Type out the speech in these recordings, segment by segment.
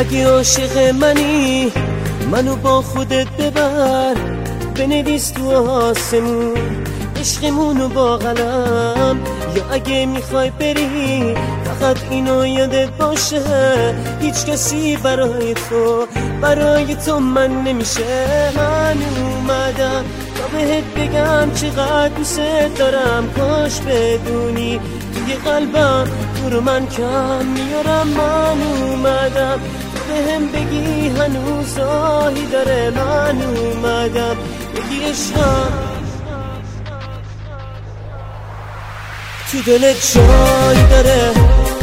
اگه عاشق منی منو با خودت ببر، بنویس تو آسمون عشقمونو با قلم. یا اگه میخوای بری فقط اینو یادت باشه، هیچ کسی برای تو من نمیشه. من اومدم تا بهت بگم چقدر دوست دارم، کاش بدونی توی قلبم تو رو من کم میارم. من اومدم بهم بگی هنوز راهی داره، من اومدم بگی عشقم تو دلت جای داره.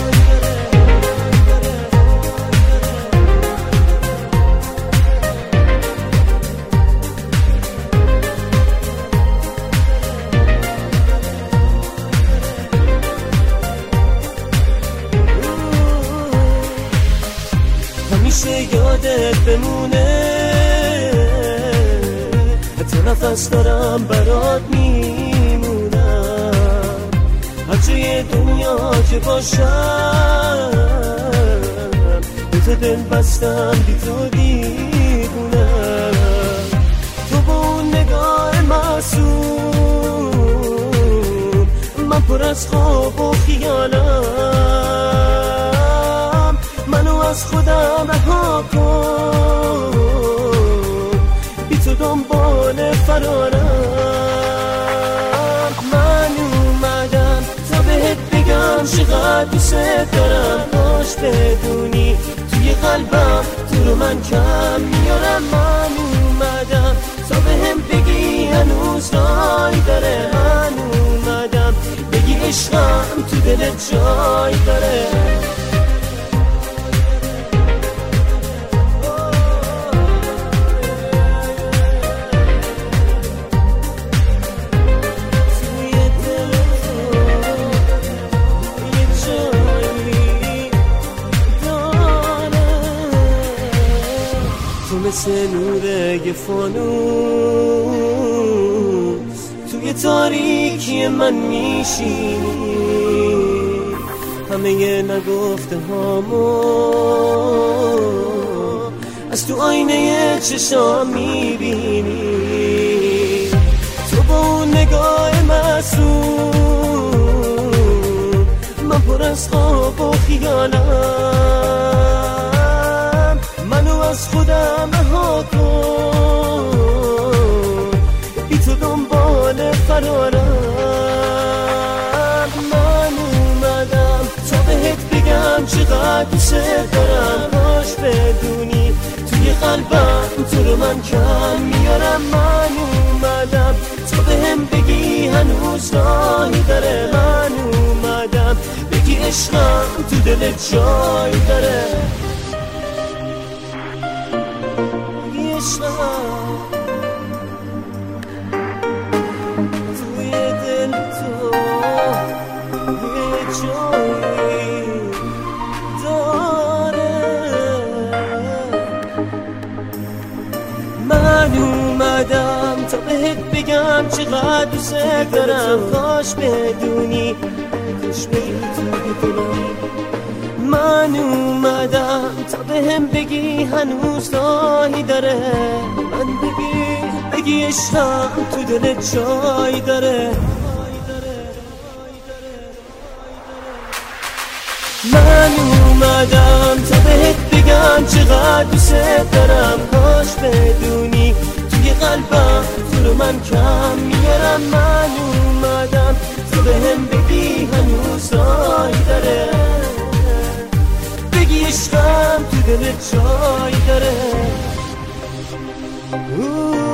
همیشه یادت بمونه، حتی نفس دارم برات میمونم. هر جای دنیا که باشم به تو دل بستم، بی تو دیوونم. تو با اون نگاه معصوم من پر از خواب و خیالم. منو از خودم رها کن، بی تو دنبال فرارم. من اومدم تا بهت بگم چقدر دوست دارم، کاش بدونی توی قلبم تو رو من کم میارم. من اومدم تا بهم بگی هنوز راهی داره، من اومدم بگی عشقم تو دلت جای داره. مثل نور یه فانوس توی تاریکی من میشینی، همه نگفته هامو از تو آینه چشام میبینی. تو با اون نگاه معصوم من پر از خواب و خیالم. منو از خودم رها کن، بی تو دنبال فرارم. من اومدم تا بهت بگم چقدر دوست دارم، کاش بدونی توی قلبم تو رو من کم میارم. من اومدم تا بهم بگی هنوز راهی داره، من اومدم بگی عشقم تو دلت جای داره. توی دل تو یه جایی داره. من اومدم تا بهت بگم چقدر دوست دارم، کاش بدونی توی دلم. من اومدم تا بهم بگی هنوز راهی داره، من بگی عشقم تو دلت جای داره. من اومدم تا بهت بگم چقدر دوست دارم، کاش بدونی توی قلبم تو رو من کم میارم. من اومدم تا بهم بگی هنوز راهی داره، بگی عشقم تو دلت جای داره.